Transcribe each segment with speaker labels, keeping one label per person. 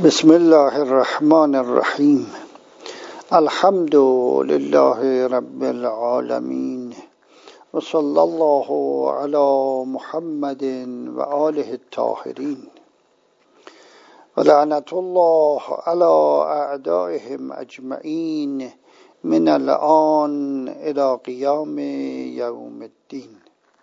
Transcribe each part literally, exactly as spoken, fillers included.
Speaker 1: بسم الله الرحمن الرحیم. الحمد لله رب العالمین و صلی الله علی محمد و آله الطاهرین و لعنت الله علی اعدائهم اجمعین من الآن الی قیام یوم الدین.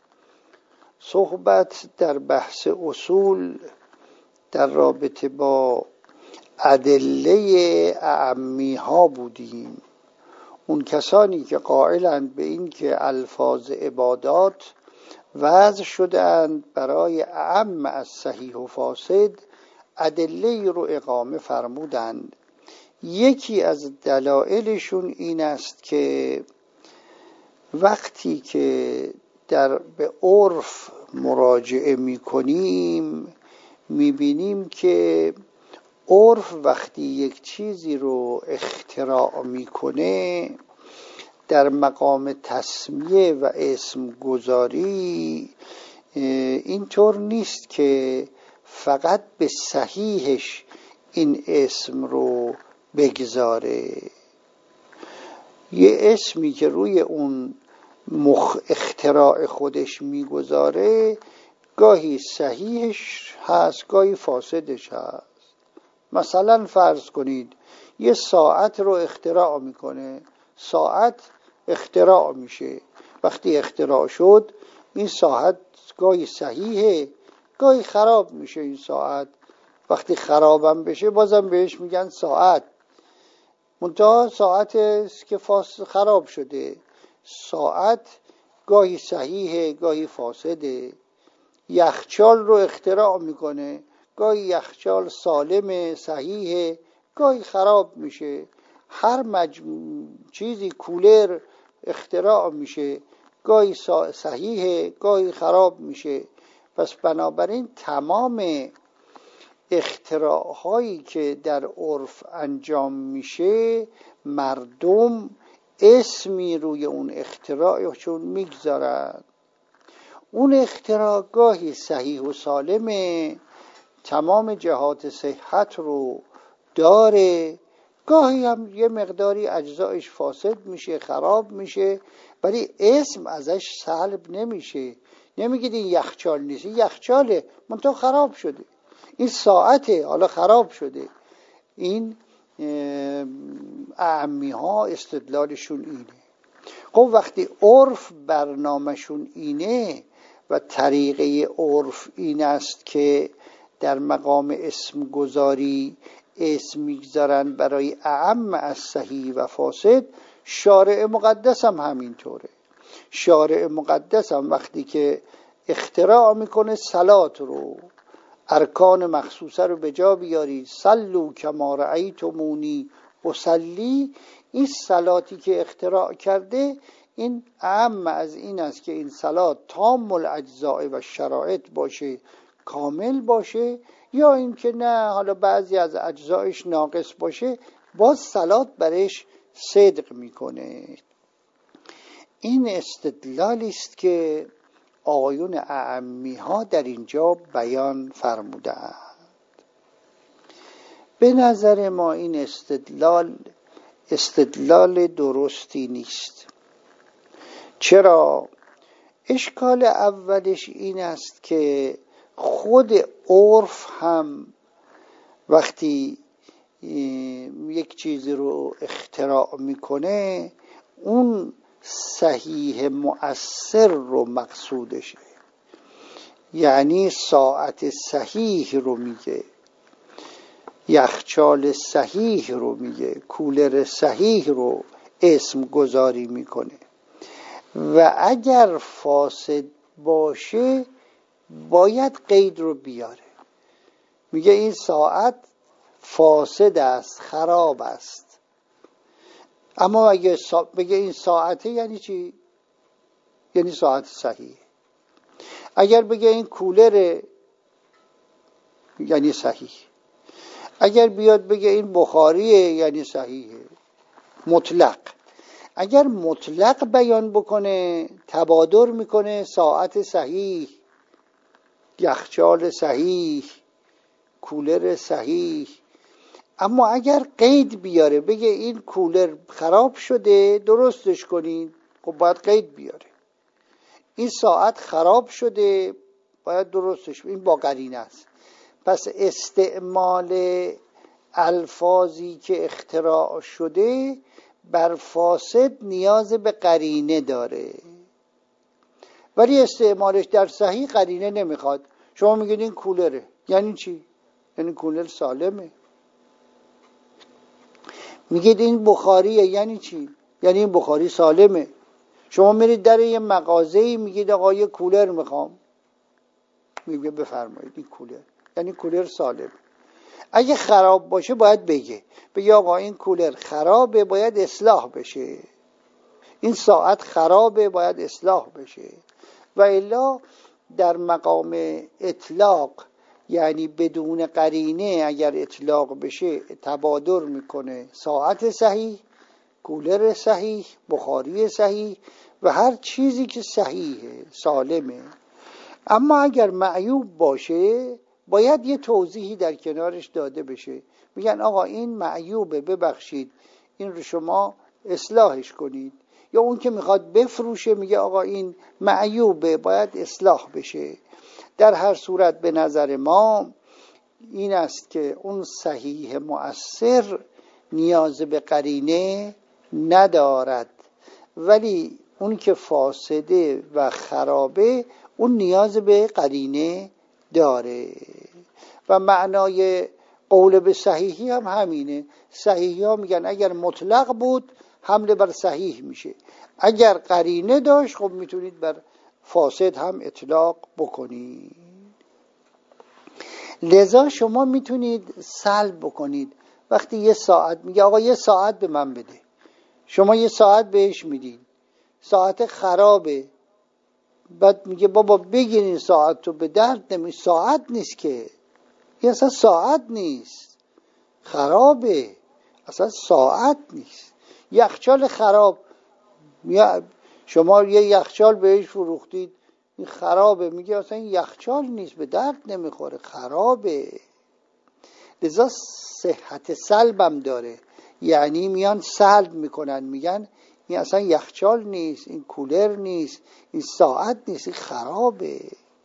Speaker 1: صحبت در بحث اصول در رابطه با ادله اعمی ها بودیم. اون کسانی که قائلند به این که الفاظ عبادات وضع شدند برای اعم از صحیح و فاسد، ادله رو اقامه فرمودند. یکی از دلایلشون این است که وقتی که در به عرف مراجعه میکنیم میبینیم که عرف وقتی یک چیزی رو اختراع میکنه در مقام تسمیه و اسم گذاری اینطور نیست که فقط به صحیحش این اسم رو بگذاره. یه اسمی که روی اون مخ اختراع خودش میگذاره گاهی صحیحش هست گاهی فاسدش هست. مثلا فرض کنید یه ساعت رو اختراع میکنه، ساعت اختراع میشه، وقتی اختراع شد این ساعت گاهی صحیحه گاهی خراب میشه. این ساعت وقتی خرابم بشه بازم بهش میگن ساعت، منتها ساعت است که فاس خراب شده. ساعت گاهی صحیحه گاهی فاسده. یخچال رو اختراع میکنه، گاهی یخچال سالمه صحیحه گاهی خراب میشه. هر مجموع چیزی کولر اختراع میشه، گاهی صحیحه گاهی خراب میشه. پس بنابراین تمام اختراع هایی که در عرف انجام میشه مردم اسمی روی اون اختراعشون میگذارن. اون اختراع گاهی صحیح و سالمه، تمام جهات صحت رو داره، گاهی هم یه مقداری اجزایش فاسد میشه خراب میشه، ولی اسم ازش سلب نمیشه. نمیگید این یخچال نیست، این یخچاله منتها خراب شده. این ساعته حالا خراب شده. این اعمی ها استدلالشون اینه. خب وقتی عرف برنامهشون اینه و طریقه عرف این است که در مقام اسم گذاری اسم میگذارن برای اعم از صحیح و فاسد، شارع مقدس هم همینطوره. شارع مقدس هم وقتی که اختراع میکنه صلات رو، ارکان مخصوصه رو به جا بیاری، صلوا کما رأیتمونی اصلی، این صلاتی که اختراع کرده این اعم از این است که این صلات تام الاجزاء و شرایط باشه، کامل باشه، یا اینکه نه حالا بعضی از اجزایش ناقص باشه باز صلات برش صدق میکنه. این استدلالی است که آقایون اعمی ها در اینجا بیان فرمودند. به نظر ما این استدلال استدلال درستی نیست. چرا؟ اشکال اولش این است که خود عرف هم وقتی یک چیزی رو اختراع میکنه اون صحیح مؤثر رو مقصودشه، یعنی ساعت صحیح رو میگه، یخچال صحیح رو میگه، کولر صحیح رو اسم گذاری میکنه. و اگر فاسد باشه باید قید رو بیاره، میگه این ساعت فاسد است خراب است. اما اگه سا... بگه این ساعته یعنی چی؟ یعنی ساعت صحیح. اگر بگه این کولر یعنی صحیح. اگر بیاد بگه این بخاریه یعنی صحیحه. مطلق. اگر مطلق بیان بکنه تبادر میکنه ساعت صحیح، یخچال صحیح، کولر صحیح، اما اگر قید بیاره بگه این کولر خراب شده درستش کنید، خب باید قید بیاره. این ساعت خراب شده باید درستش، این با قرینه است. پس استعمال الفاظی که اختراع شده بر فاسد نیاز به قرینه داره، ولی استعمالش در صحیح قرینه نمیخواد. شما میگید این کولره، یعنی چی؟ یعنی کولر سالمه. میگید این بخاریه، یعنی چی؟ یعنی این بخاری سالمه. شما میرید در یه مغازه‌ای میگید آقا یه کولر میخوام، میگه بفرمایید این کولر، یعنی کولر سالمه. اگه خراب باشه باید بگه بگه آقا این کولر خرابه باید اصلاح بشه، این ساعت خرابه باید اصلاح بشه. و الا در مقام اطلاق، یعنی بدون قرینه اگر اطلاق بشه تبادر میکنه ساعت صحیح، کولر صحیح، بخاری صحیح و هر چیزی که صحیحه سالمه. اما اگر معیوب باشه باید یه توضیحی در کنارش داده بشه. میگن آقا این معیوبه، ببخشید این رو شما اصلاحش کنید. یا اون که میخواد بفروشه میگه آقا این معیوبه باید اصلاح بشه. در هر صورت به نظر ما این است که اون صحیح مؤثر نیاز به قرینه ندارد، ولی اون که فاسده و خرابه اون نیاز به قرینه داره. و معنای قول به صحیحی هم همینه. صحیحی ها میگن اگر مطلق بود حمله بر صحیح میشه، اگر قرینه داشت خب میتونید بر فاسد هم اطلاق بکنید. لذا شما میتونید سلب بکنید. وقتی یه ساعت میگه آقا یه ساعت به من بده، شما یه ساعت بهش میدین، ساعت خرابه، بعد میگه بابا بگیر این ساعت رو، به درد نمی، ساعت نیست که، این اصلا ساعت نیست، خرابه، اصلا ساعت نیست. یخچال خراب، شما یه یخچال بهش فروختید این خرابه، میگه اصلا این یخچال نیست، به درد نمیخوره، خرابه. لذا صحت سلبم داره، یعنی میان سلب میکنن، میگن این اصلا یخچال نیست، این کولر نیست، این ساعت نیست، این خرابه.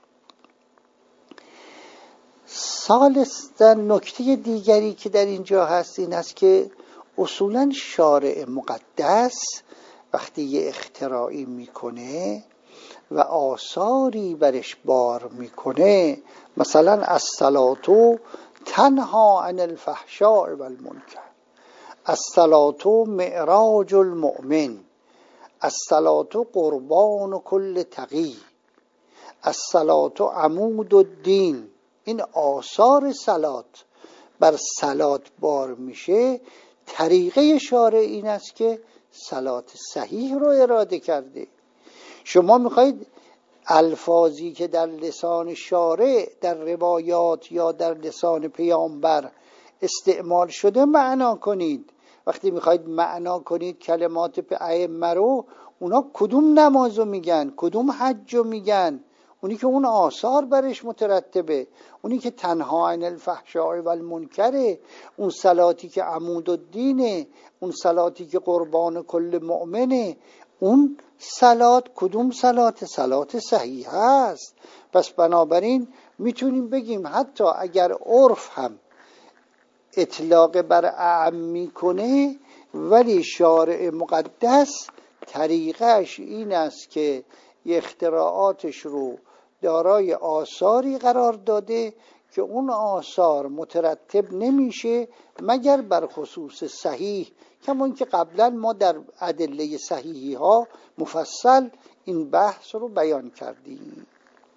Speaker 1: ثالث در نکته دیگری که در اینجا هست این است که اصولا شارع مقدس وقتی یه اختراعی میکنه و آثاری برش بار میکنه، مثلا الصلاة تنها عن الفحشاء والمنکر، الصلاة معراج المؤمن، الصلاة قربان کل تقی، الصلاة عمود الدین. این آثار صلات بر صلات بار میشه. طریقه شارع این است که صلات صحیح رو اراده کرده. شما میخواید الفاظی که در لسان شارع در روایات یا در لسان پیامبر استعمال شده معنا کنید. وقتی میخواید معنا کنید کلمات ائمه رو، اونا کدوم نمازو میگن، کدوم حجو میگن، اونی که اون آثار برش مترتبه، اونی که تنها عن الفحشاء والمنکر، اون صلاتی که عمود الدینه، اون صلاتی که قربان کل مؤمنه، اون صلات کدوم صلات؟ صلات صحیح هست. پس بنابراین میتونیم بگیم حتی اگر عرف هم اطلاق بر اعم میکنه، ولی شارع مقدس طریقش این است که اختراعاتش رو دارای آثاری قرار داده که اون آثار مترتب نمیشه مگر بر خصوص صحیح، کما که قبلا ما در ادله صحیحی ها مفصل این بحث رو بیان کردیم.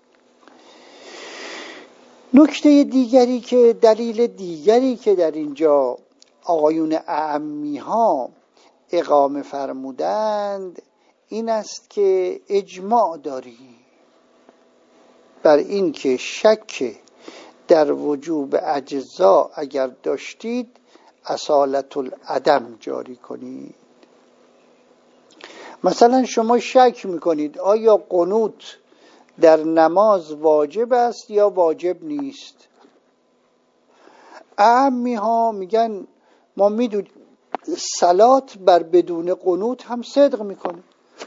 Speaker 1: نکته دیگری که دلیل دیگری که در اینجا آقایون اعمی ها اقامه فرمودند این است که اجماع داریم بر این که شک در وجوب اجزا اگر داشتید اصالت العدم جاری کنید. مثلا شما شک میکنید آیا قنوت در نماز واجب است یا واجب نیست. اعمی ها میگن ما میدونیم صلات بر بدون قنوت هم صدق میکنه،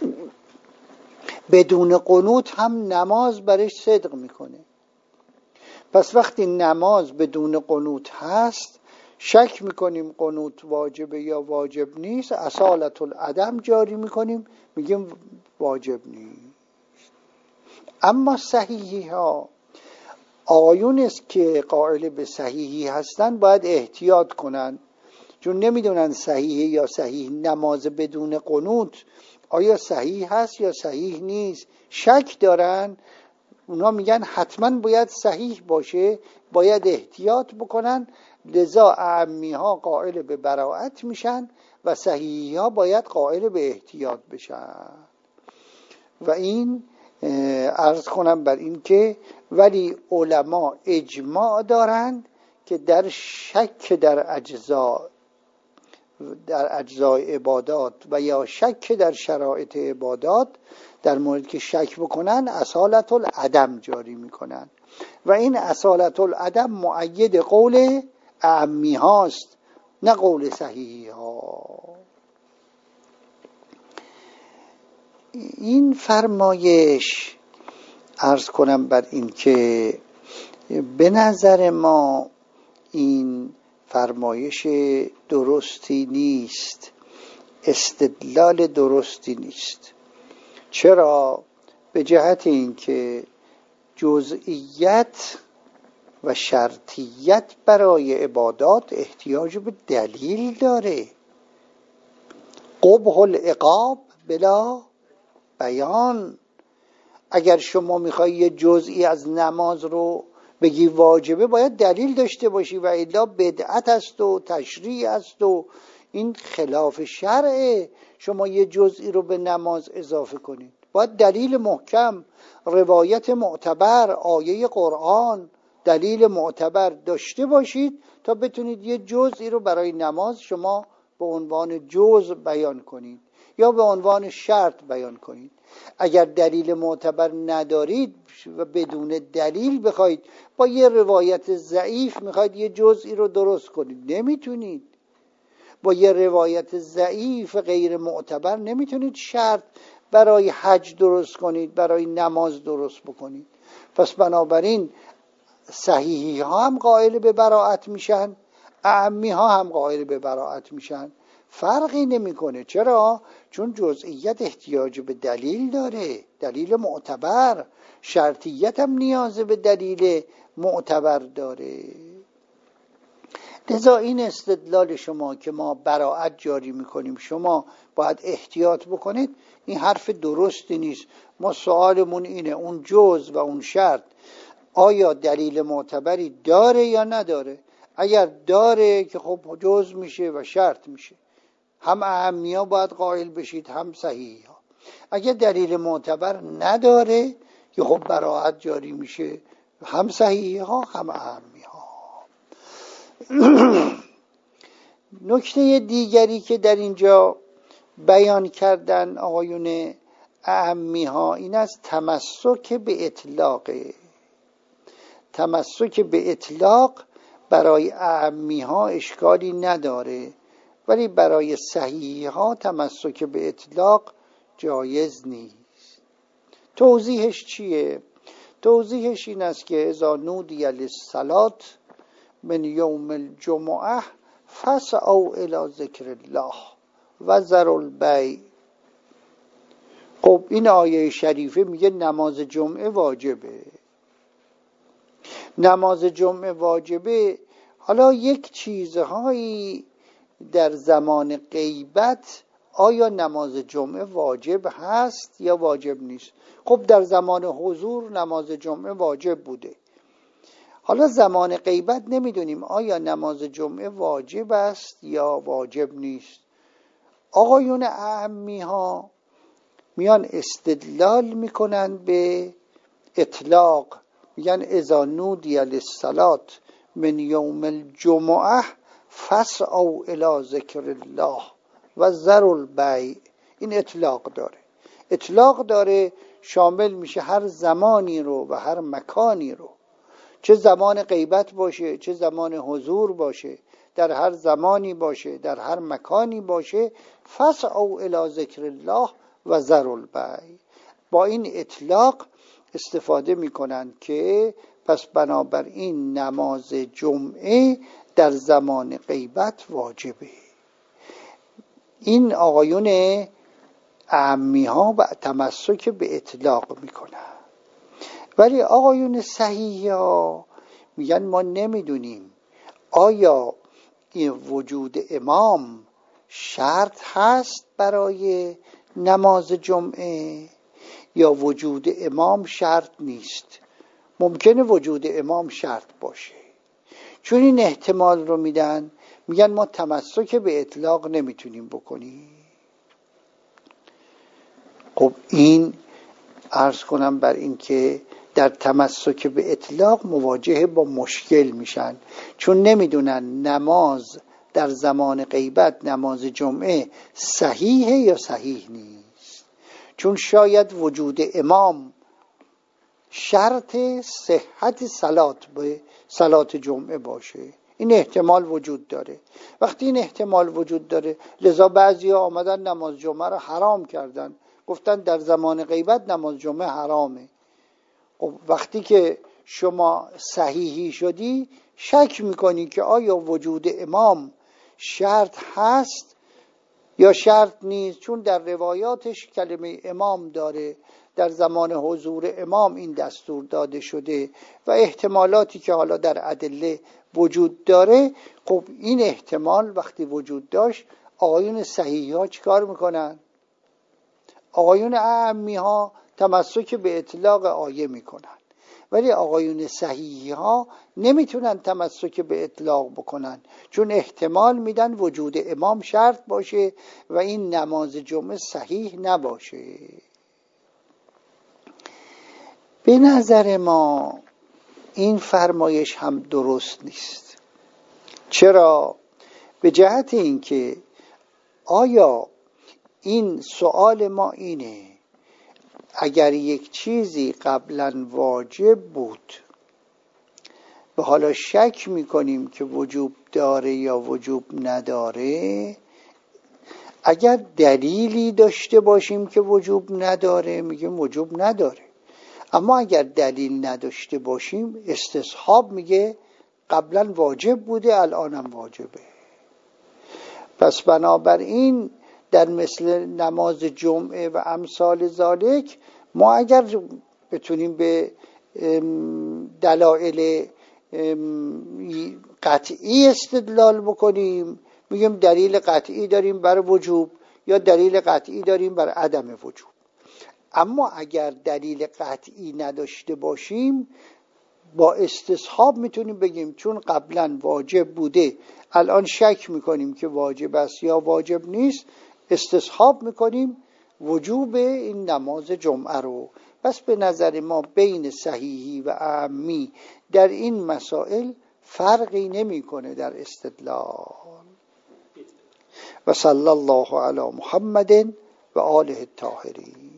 Speaker 1: بدون قنوت هم نماز برش صدق میکنه. پس وقتی نماز بدون قنوت هست شک میکنیم قنوت واجبه یا واجب نیست، اصالت العدم جاری میکنیم، میگیم واجب نیست. اما صحیحی ها، آقایون است که قائل به صحیحی هستن باید احتیاط کنن، چون نمیدونن صحیحه یا صحیح نماز بدون قنوت آیا صحیح هست یا صحیح نیست، شک دارن. اونا میگن حتما باید صحیح باشه، باید احتیاط بکنن، لذا اعمی ها قائل به براءت میشن و صحیحی ها باید قائل به احتیاط بشن. و این عرض کنم بر این که ولی علما اجماع دارند که در شک در اجزا در اجزای عبادات و یا شک در شرایط عبادات، در مورد که شک بکنن اصالت العدم جاری میکنن و این اصالت العدم مؤید قول اعمی هاست نه قول صحیحی ها. این فرمایش عرض کنم بر این که به نظر ما این فرمایش درستی نیست، استدلال درستی نیست. چرا؟ به جهت اینکه جزئیت و شرطیت برای عبادات احتیاج به دلیل داره. قبح العقاب بلا بیان. اگر شما میخوای یه جزئی از نماز رو بگی واجبه باید دلیل داشته باشی و الا بدعت است و تشریع است و این خلاف شرعه. شما یه جزئی رو به نماز اضافه کنید، باید دلیل محکم، روایت معتبر، آیه قرآن، دلیل معتبر داشته باشید تا بتونید یه جزئی رو برای نماز شما به عنوان جزء بیان کنید یا به عنوان شرط بیان کنید. اگر دلیل معتبر ندارید و بدون دلیل بخواید با یه روایت ضعیف میخواید یه جزئی رو درست کنید، نمیتونید. با یه روایت ضعیف غیر معتبر نمیتونید شرط برای حج درست کنید، برای نماز درست بکنید. پس بنابراین صحیحی ها هم قائل به براءت میشن، اعمی ها هم قائل به براءت میشن، فرقی نمیکنه. چرا؟ چون جزئیت احتیاج به دلیل داره، دلیل معتبر. شرطیت هم نیاز به دلیل معتبر داره. لذا این استدلال شما که ما براءت جاری میکنیم شما باید احتیاط بکنید، این حرف درستی نیست. ما سوالمون اینه اون جز و اون شرط آیا دلیل معتبری داره یا نداره؟ اگر داره که خب جز میشه و شرط میشه، هم اعمی ها باید قائل بشید هم صحیحی ها. اگر دلیل معتبر نداره که خب براءت جاری میشه، هم صحیحی ها هم اعمی ها. نکته دیگری که در اینجا بیان کردن آقایون اعمی ها این است تمسک به اطلاقه. تمسک به اطلاق برای اعمی ها اشکالی نداره، ولی برای صحیحی ها تمسک به اطلاق جایز نیست. توضیحش چیه؟ توضیحش این است که اذا نودی للصلاة من یوم الجمعه فاسعوا الی ذکر الله و ذروا البیع. خب این آیه شریفه میگه نماز جمعه واجبه. نماز جمعه واجبه. حالا یک چیزهایی در زمان غیبت آیا نماز جمعه واجب هست یا واجب نیست؟ خب در زمان حضور نماز جمعه واجب بوده. حالا زمان غیبت نمیدونیم آیا نماز جمعه واجب است یا واجب نیست. آقایون اعمی ها میان استدلال میکنن به اطلاق، میگن اذا نودی للصلاة من یوم الجمعه فاسعوا الی ذکر الله و ذروا البیع. این اطلاق داره. اطلاق داره شامل میشه هر زمانی رو و هر مکانی رو. چه زمان غیبت باشه، چه زمان حضور باشه، در هر زمانی باشه، در هر مکانی باشه، فسعوا الی ذکر الله و ذروا البیع. با این اطلاق استفاده میکنن که پس بنابراین نماز جمعه در زمان غیبت واجبه. این آقایون عامی ها و تمسک به اطلاق میکنن، ولی آقایون صحیح ها میگن ما نمیدونیم آیا این وجود امام شرط هست برای نماز جمعه یا وجود امام شرط نیست. ممکنه وجود امام شرط باشه، چون این احتمال رو میدن، میگن ما تمسک به اطلاق نمیتونیم بکنیم. خب این عرض کنم بر این که در تمسک به اطلاق مواجه با مشکل میشن، چون نمیدونن نماز در زمان غیبت، نماز جمعه صحیحه یا صحیح نیست، چون شاید وجود امام شرط صحت صلات به صلات جمعه باشه. این احتمال وجود داره. وقتی این احتمال وجود داره، لذا بعضی ها آمدن نماز جمعه رو حرام کردن، گفتن در زمان غیبت نماز جمعه حرامه. خب وقتی که شما صحیحی شدی، شک میکنی که آیا وجود امام شرط هست یا شرط نیست، چون در روایاتش کلمه امام داره، در زمان حضور امام این دستور داده شده و احتمالاتی که حالا در ادله وجود داره. خب این احتمال وقتی وجود داشت، آقایون صحیحی ها چیکار میکنن؟ آقایون عامی ها تمسک به اطلاق آیه میکنن، ولی آقایون صحیحی ها نمیتونن تمسک به اطلاق بکنن، چون احتمال میدن وجود امام شرط باشه و این نماز جمعه صحیح نباشه. به نظر ما این فرمایش هم درست نیست. چرا؟ به جهت اینکه آیا این سوال ما اینه، اگر یک چیزی قبلا واجب بود و حالا شک میکنیم که وجوب داره یا وجوب نداره، اگر دلیلی داشته باشیم که وجوب نداره میگیم وجوب نداره، اما اگر دلیل نداشته باشیم استصحاب میگه قبلا واجب بوده الانم واجبه. پس بنابراین در مثل نماز جمعه و امثال ذالک ما اگر بتونیم به دلایل قطعی استدلال بکنیم، میگیم دلیل قطعی داریم بر وجوب یا دلیل قطعی داریم بر عدم وجوب. اما اگر دلیل قطعی نداشته باشیم با استصحاب میتونیم بگیم چون قبلا واجب بوده الان شک میکنیم که واجب است یا واجب نیست، استصحاب میکنیم وجوب این نماز جمعه رو. پس به نظر ما بین صحیحی و عامی در این مسائل فرقی نمیکنه در استدلال. و صلی الله علی محمد و آله الطاهرین.